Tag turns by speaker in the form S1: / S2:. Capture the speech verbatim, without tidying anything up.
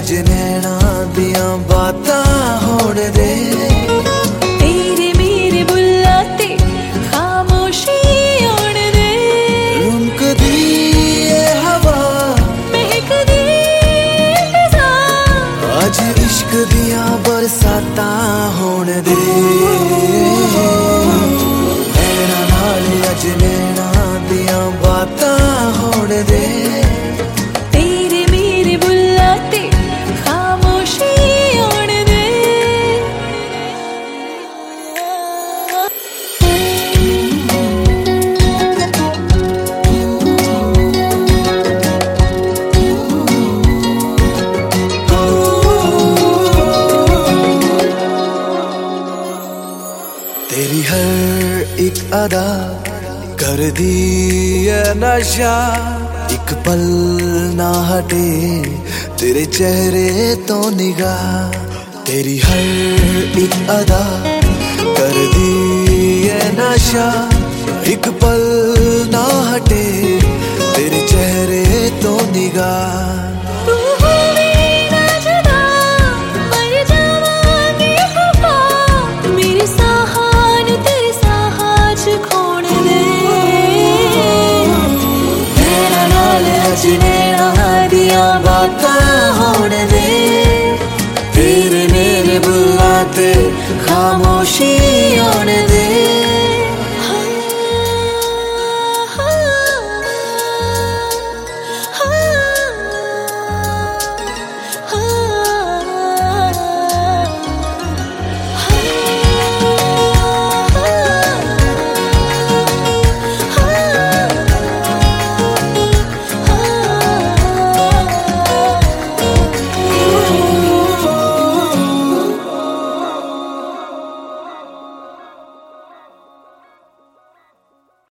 S1: अज नैना दियां बातां होण दे।
S2: तेरे मेरे बुल्ला ते खामोशी होण दे।
S1: रुमकदी ए हवा
S2: महकदी फिजा
S1: अज इश्क दियां बरसातां होण दे। नैना नाल अज नैना दियां बातां होण दे।
S2: तेरे मेरे बुल्ला ते खामोशी होण दे।
S1: तेरी हर एक अदा कर दी है नशा। एक पल ना हटे तेरे चेहरे तो निगाह। तेरी हर एक अदा कर दी है नशा। एक पल ना हटे